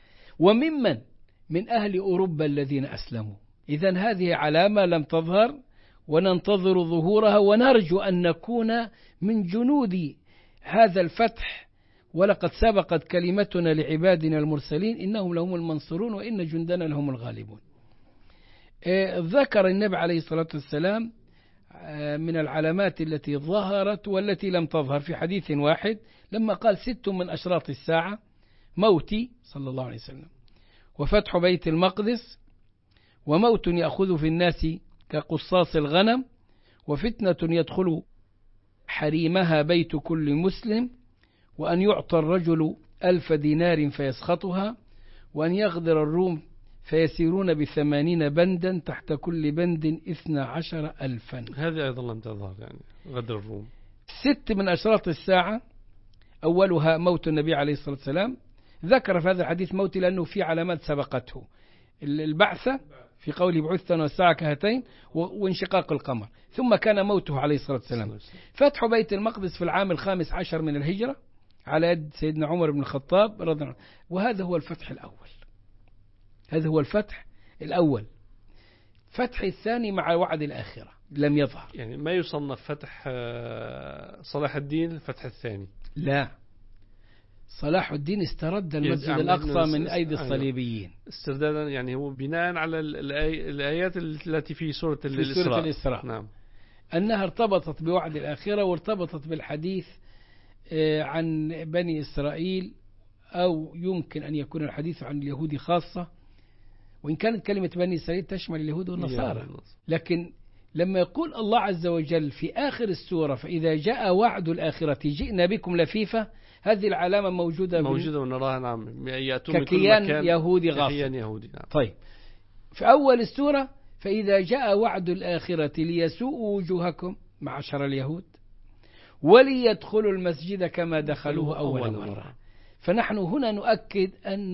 من أهل أوروبا الذين أسلموا. إذن هذه علامة لم تظهر، وننتظر ظهورها، ونرجو أن نكون من جنود هذا الفتح. ولقد سبقت كلمتنا لعبادنا المرسلين إنهم لهم المنصورون وإن جندنا لهم الغالبون. ذكر النبي عليه الصلاة والسلام من العلامات التي ظهرت والتي لم تظهر في حديث واحد لما قال 6 من أشراط الساعة: موتي صلى الله عليه وسلم، وفتح بيت المقدس، وموت يأخذ في الناس كقصاص الغنم، وفتنة يدخل حريمها بيت كل مسلم، وأن يعطى الرجل 1000 دينار فيسخطها، وأن يغدر الروم فيسيرون ب80 بندا تحت كل بند 12,000. هذه أيضا لم تظهر، يعني غدر الروم. 6 من أشراط الساعة أولها موت النبي عليه الصلاة والسلام. ذكر في هذا الحديث موت لأنه في علامات سبقته: البعثة في قوله بعثنا والساعة كهاتين، وانشقاق القمر، ثم كان موته عليه الصلاة والسلام. فتح بيت المقدس في العام 15 من الهجرة على يد سيدنا عمر بن الخطاب رضي الله عنه، وهذا هو الفتح الأول. هذا هو الفتح الأول. فتح الثاني مع وعد الآخرة لم يظهر، يعني ما يصنف فتح صلاح الدين الفتح الثاني، لا، صلاح الدين استرد المسجد الأقصى من أيدي الصليبيين استردادا، يعني هو بناء على الآيات التي في سورة الإسراء. نعم. أنها ارتبطت بوعد الآخرة وارتبطت بالحديث عن بني إسرائيل، أو يمكن أن يكون الحديث عن اليهود خاصة، وإن كانت كلمة بني إسرائيل تشمل اليهود والنصارى. لكن لما يقول الله عز وجل في آخر السورة فإذا جاء وعد الآخرة جئنا بكم لفيفة، هذه العلامة موجودة ونراها. نعم. يأتون ككيان من كل مكان يهودي غاصب. يهودي. نعم. طيب، في أول السورة فإذا جاء وعد الآخرة ليسوءوا وجوهكم معشر اليهود وليدخلوا المسجد كما دخلوه أول مرة. فنحن هنا نؤكد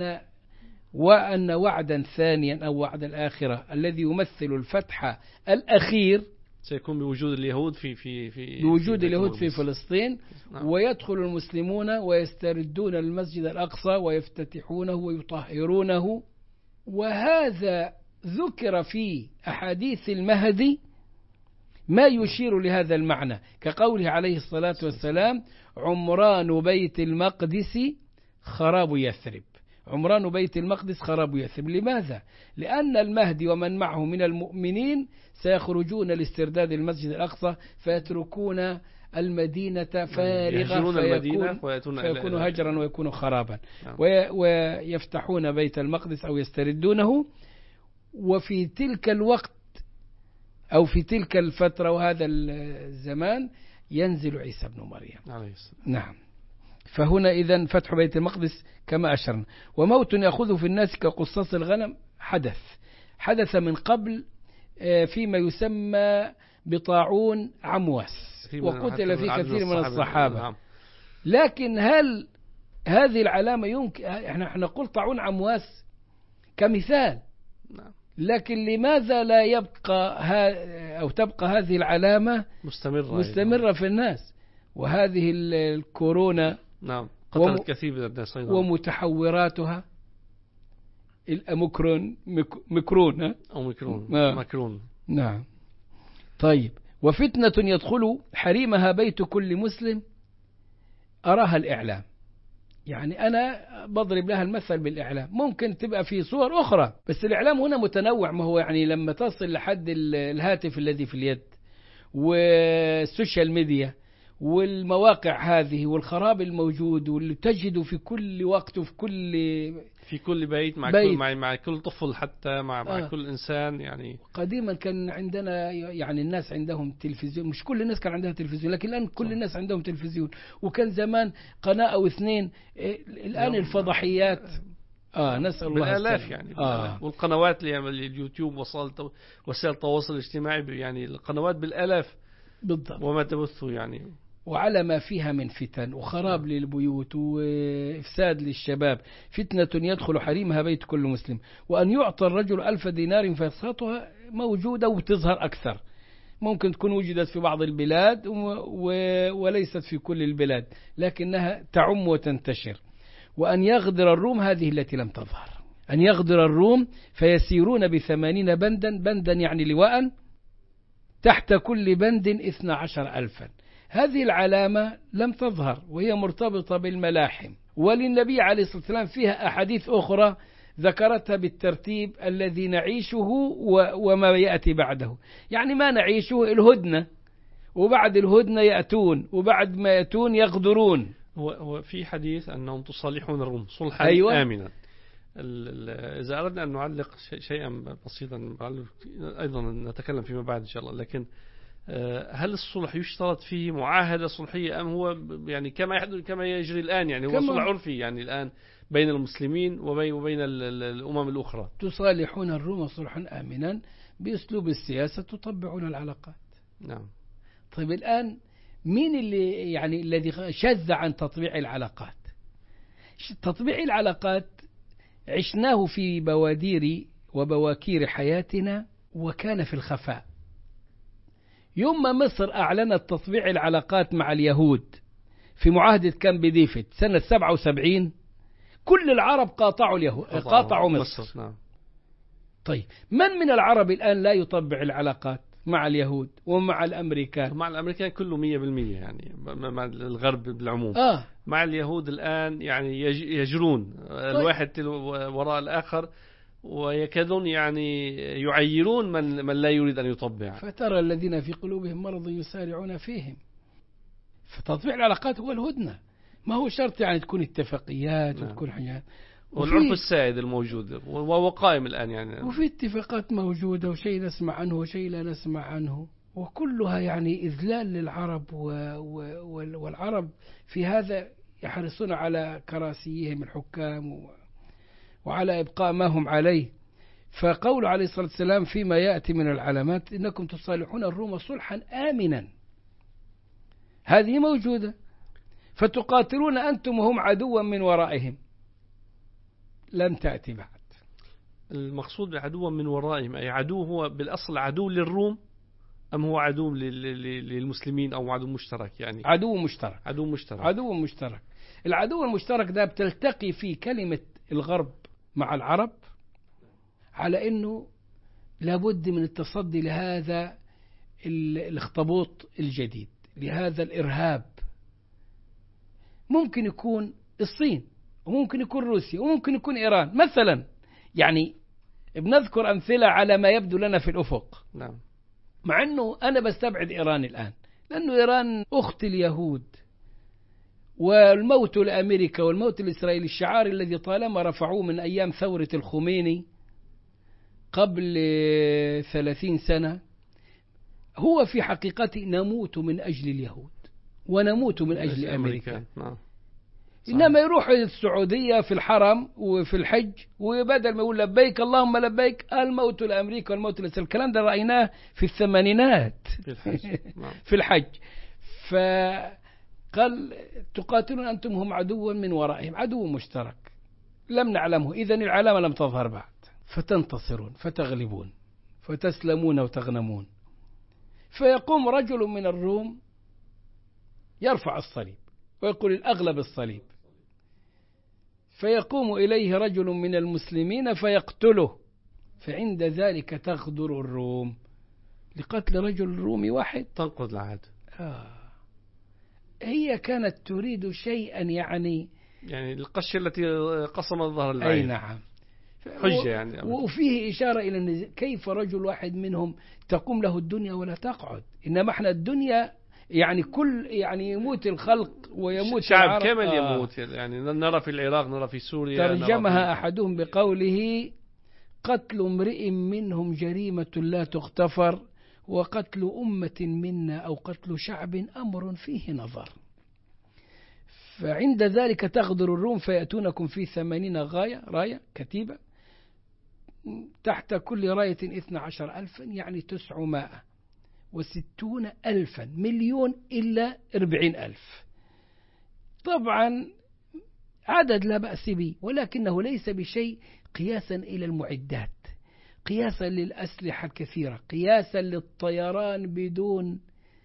أن وعدا ثانيا أو وعد الآخرة الذي يمثل الفتح الأخير سيكون بوجود اليهود في بوجود اليهود في فلسطين. نعم. ويدخل المسلمون ويستردون المسجد الأقصى ويفتتحونه ويطهرونه. وهذا ذكر في أحاديث المهدي ما يشير لهذا المعنى، كقوله عليه الصلاة والسلام عمران بيت المقدس خراب يثرب. عمران بيت المقدس خراب يثرب. لماذا؟ لأن المهدي ومن معه من المؤمنين سيخرجون لاسترداد المسجد الأقصى فيتركون المدينة فارغة فيكون هجرا ويكون خرابا. ويفتحون بيت المقدس أو يستردونه. وفي تلك الوقت أو في تلك الفترة وهذا الزمان ينزل عيسى بن مريم عليه السلام. نعم. فهنا إذن فتح بيت المقدس كما أشرنا. وموت يأخذ في الناس كقصاص الغنم حدث من قبل فيما يسمى بطاعون عمواس، وقتل في كثير من الصحابة. لكن هل هذه العلامة يمكن احنا نقول طاعون عمواس كمثال، لكن لماذا لا يبقى أو تبقى هذه العلامة مستمرة في الناس؟ وهذه الكورونا نعم قتلت كثير من الناس أيضا، ومتحوراتها مكرون. نعم. طيب، وفتنة يدخل حريمها بيت كل مسلم أراها الإعلام. يعني أنا بضرب لها المثل بالإعلام، ممكن تبقى في صور أخرى، بس الإعلام هنا متنوع. ما هو يعني لما تصل لحد الهاتف الذي في اليد والسوشيال ميديا والمواقع هذه والخراب الموجود واللي تجده في كل وقت وفي كل بيت مع كل طفل، حتى مع كل إنسان. يعني قديما كان عندنا يعني الناس عندهم تلفزيون، مش كل الناس كان عندها تلفزيون، لكن الآن كل الناس عندهم تلفزيون. وكان زمان قناة أو اثنين، الآن الفضحيات نسأل الله بالآلاف يعني. والقنوات اليوتيوب وسائل التواصل الاجتماعي، يعني القنوات بالآلاف بالضبط، وما تبثوا يعني. وعلى ما فيها من فتن وخراب للبيوت وإفساد للشباب. فتنة يدخل حريمها بيت كل مسلم. وأن يعطى الرجل 1000 دينار فيسخطها موجودة وتظهر أكثر، ممكن تكون وجدت في بعض البلاد وليست في كل البلاد، لكنها تعم وتنتشر. وأن يغدر الروم، هذه التي لم تظهر، أن يغدر الروم فيسيرون ب80 بندا يعني لواء، تحت كل بند 12,000. هذه العلامة لم تظهر وهي مرتبطة بالملاحم. وللنبي عليه الصلاة والسلام فيها أحاديث أخرى ذكرتها بالترتيب الذي نعيشه وما يأتي بعده. يعني ما نعيشه الهدنة، وبعد الهدنة يأتون، وبعد ما يأتون يغدرون. هو في حديث أنهم تصالحون الروم صلحا آمنا. إذا أردنا أن نعلق شيئا بسيطا أيضا نتكلم فيما بعد إن شاء الله، لكن هل الصلح يشترط فيه معاهدة صلحية أم هو يعني كما يجري الآن، يعني هو صلح عرفي يعني الآن بين المسلمين وبين الأمم الأخرى؟ تصالحون الروم صلحا آمنا بأسلوب السياسة، تطبعون العلاقات. نعم. طيب الآن مين الذي شذ عن تطبيع العلاقات؟ تطبيع العلاقات عشناه في بوادير وبواكير حياتنا وكان في الخفاء. يوم ما مصر أعلنت تطبيع العلاقات مع اليهود في معاهدة كامب ديفيد سنة 77، كل العرب قاطعوا مصر. نعم. طيب من العرب الآن لا يطبع العلاقات؟ مع اليهود ومع الأمريكان. مع الأمريكان كله 100% يعني، مع الغرب بالعموم. مع اليهود الآن يعني يجرون الواحد وراء الآخر، ويكادون يعني يعيرون من لا يريد أن يطبع. فترى الذين في قلوبهم مرض يسارعون فيهم. فتطبيع العلاقات هو الهدنة، ما هو شرط يعني تكون اتفاقيات وتكون حاجات. والعرف السائد الموجود وهو قائم الآن يعني. وفي اتفاقات موجودة وشيء نسمع عنه وشيء لا نسمع عنه، وكلها يعني إذلال للعرب، والعرب في هذا يحرصون على كراسيهم الحكام وعلى إبقاء ما هم عليه. فقول عليه الصلاة والسلام فيما يأتي من العلامات إنكم تصالحون الروم صلحا آمنا، هذه موجودة. فتقاتلون أنتم وهم عدوا من ورائهم، لم تأتي بعد. المقصود بعدوا من ورائهم أي عدو هو بالأصل عدو للروم، أم هو عدو للمسلمين أو عدو مشترك يعني؟ عدو مشترك. عدو مشترك. عدو مشترك. العدو المشترك ده بتلتقي فيه كلمة الغرب مع العرب على أنه لابد من التصدي لهذا الاخطبوط الجديد، لهذا الإرهاب. ممكن يكون الصين، وممكن يكون روسيا، وممكن يكون إيران مثلا، يعني بنذكر أمثلة على ما يبدو لنا في الأفق. نعم. مع أنه أنا بستبعد إيران الآن، لأنه إيران أخت اليهود، والموت لأمريكا والموت لإسرائيل الشعار الذي طالما رفعوه من أيام ثورة الخميني قبل 30 سنة هو في حقيقة نموت من أجل اليهود ونموت من أجل أمريكا. نعم. إنما يروح السعودية في الحرم وفي الحج، وبدل ما يقول لبيك اللهم لبيك الموت لأمريكا والموت لإسرائيل. الكلام ده رأيناه في الثمانينات في الحج. في الحج. فقال تقاتلون أنتم هم عدوا من ورائهم، عدو مشترك لم نعلمه، إذن العلامة لم تظهر بعد. فتنتصرون فتغلبون فتسلمون وتغنمون. فيقوم رجل من الروم يرفع الصليب ويقول الأغلب الصليب، فيقوم إليه رجل من المسلمين فيقتله، فعند ذلك تغدر الروم لقتل رجل رومي واحد. تنقض العهد. هي كانت تريد شيئا يعني القشة التي قسمت ظهر البعير. أي نعم. حجة يعني. وفيه إشارة إلى أن كيف رجل واحد منهم تقوم له الدنيا ولا تقعد، إنما احنا الدنيا يعني كل يعني يموت الخلق ويموت شعب كامل يموت. يعني نرى في العراق، نرى في سوريا. ترجمها أحدهم بقوله قتل امرئ منهم جريمة لا تغتفر، وقتل أمة منا أو قتل شعب أمر فيه نظر. فعند ذلك تغدر الروم فيأتونكم في 80 راية كتيبة، تحت كل راية 12,000 يعني 960,000 مليون إلا 40,000. طبعا عدد لا بأس به، ولكنه ليس بشيء قياسا إلى المعدات، قياسا للأسلحة الكثيرة، قياسا للطيران بدون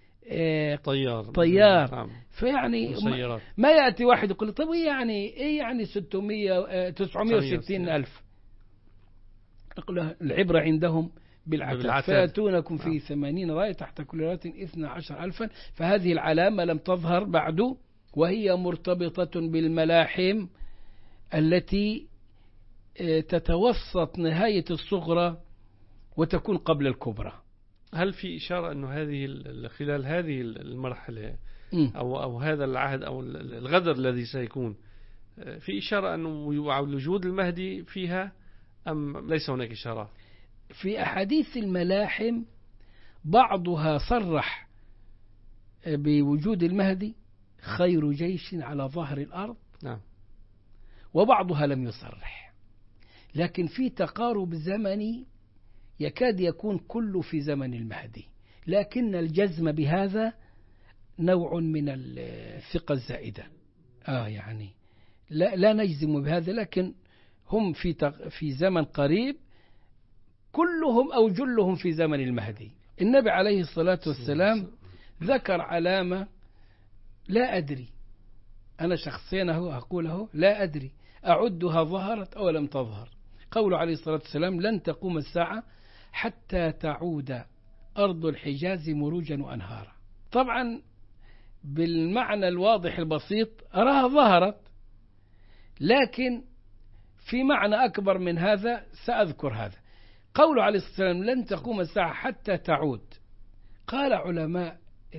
طيار. فيعني ما يأتي واحد يقول طب إيه يعني 960,000. نقول له العبرة عندهم بالعتاد. فيأتونكم في 80 راية تحت كل راية 12,000. فهذه العلامة لم تظهر بعد، وهي مرتبطة بالملاحم التي تتوسط نهاية الصغرى وتكون قبل الكبرى. هل في إشارة أنه خلال هذه المرحلة أو هذا العهد أو الغدر الذي سيكون، في إشارة أنه وجود المهدي فيها أم ليس هناك إشارة؟ في أحاديث الملاحم بعضها صرح بوجود المهدي خير جيش على ظهر الأرض. نعم. وبعضها لم يصرح، لكن في تقارب زمني يكاد يكون كله في زمن المهدي، لكن الجزم بهذا نوع من الثقة الزائدة. يعني لا نجزم بهذا، لكن هم في زمن قريب، كلهم أو جلهم في زمن المهدي. النبي عليه الصلاة والسلام ذكر علامة لا أدري، أنا شخصيا أقوله لا أدري أعدها ظهرت أو لم تظهر. قول عليه الصلاة والسلام لن تقوم الساعة حتى تعود أرض الحجاز مروجا وأنهارا. طبعا بالمعنى الواضح البسيط أراها ظهرت، لكن في معنى أكبر من هذا سأذكر هذا. قوله عليه الصلاة والسلام لن تقوم الساعة حتى تعود، قال علماء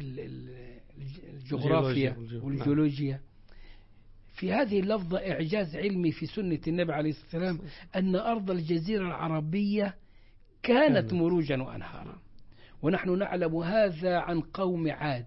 الجغرافيا والجيولوجيا في هذه اللفظة إعجاز علمي في سنة النبي عليه الصلاة والسلام أن أرض الجزيرة العربية كانت مروجا وأنهارا. ونحن نعلم هذا عن قوم عاد،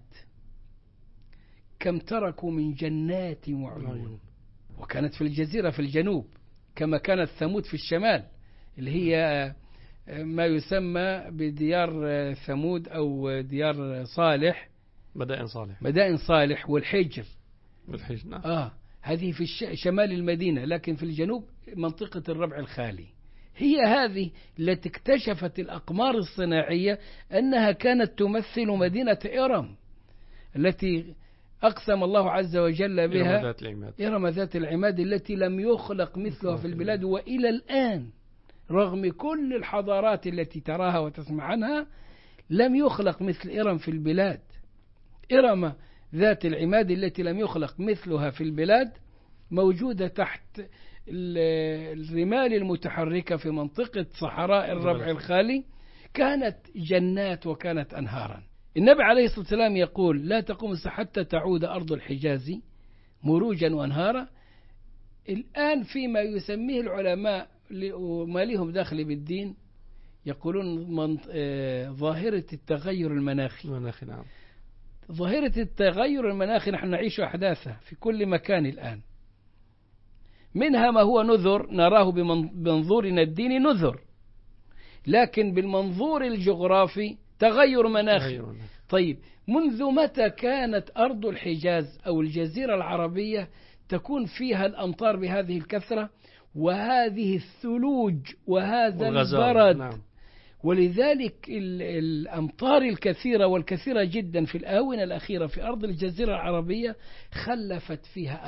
كم تركوا من جنات وعيون، وكانت في الجزيرة في الجنوب، كما كانت ثمود في الشمال اللي هي ما يسمى بديار ثمود أو ديار صالح، مدائن صالح والحجر. نعم. هذه في شمال المدينة، لكن في الجنوب منطقة الربع الخالي. هي هذه التي اكتشفت الأقمار الصناعية أنها كانت تمثل مدينة إرم التي أقسم الله عز وجل بها، إرم ذات العماد التي لم يخلق مثلها في البلاد. وإلى الآن رغم كل الحضارات التي تراها وتسمع عنها لم يخلق مثل إرم في البلاد. إرم ذات العماد التي لم يخلق مثلها في البلاد موجودة تحت الرمال المتحركة في منطقة صحراء الربع الخالي، كانت جنات وكانت أنهارا. النبي عليه الصلاة والسلام يقول لا تقوم الساعة حتى تعود أرض الحجاز مروجا وأنهارا. الآن فيما يسميه العلماء وما لهم دخل بالدين يقولون ظاهرة التغير المناخي. نعم. ظاهرة التغير المناخي نحن نعيش أحداثها في كل مكان الآن، منها ما هو نذر نراه بمنظورنا الديني نذر، لكن بالمنظور الجغرافي تغير مناخي. طيب منذ متى كانت أرض الحجاز أو الجزيرة العربية تكون فيها الأمطار بهذه الكثرة وهذه الثلوج وهذا البرد؟ نعم. ولذلك الأمطار الكثيرة والكثيرة جدا في الآونة الأخيرة في أرض الجزيرة العربية خلفت فيها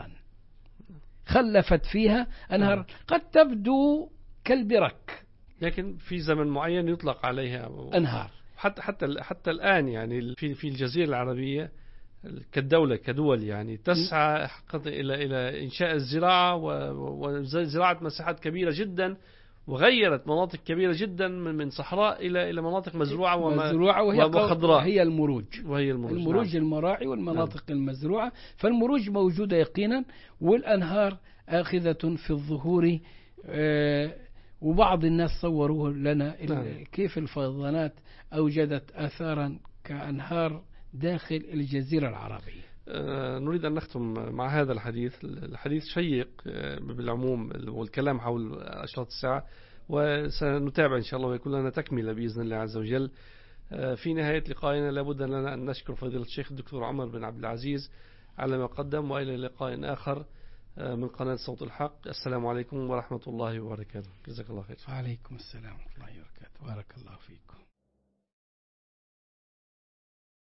أنهار قد تبدو كالبرك، لكن في زمن معين يطلق عليها أنهار. حتى الآن يعني في الجزيرة العربية كدول يعني تسعى إلى إنشاء الزراعة وزراعة مساحات كبيرة جدا، وغيرت مناطق كبيرة جدا من صحراء إلى مناطق مزروعة وخضراء. هي المروج نعم. المراعي والمناطق المزروعة. فالمروج موجودة يقينا، والأنهار آخذة في الظهور. وبعض الناس صوروه لنا كيف الفيضانات أوجدت آثارا كأنهار داخل الجزيرة العربية. نريد أن نختم مع هذا الحديث شيق بالعموم والكلام حول أشراط الساعة، وسنتابع إن شاء الله ويكون لنا تكملة بإذن الله عز وجل. في نهاية لقائنا لابد لنا أن نشكر فضيلة الشيخ الدكتور عمر بن عبد العزيز على ما قدم، وإلى لقاء آخر من قناة صوت الحق. السلام عليكم ورحمة الله وبركاته. جزاك الله خير. وعليكم السلام ورحمة الله وبركاته. بارك الله فيكم.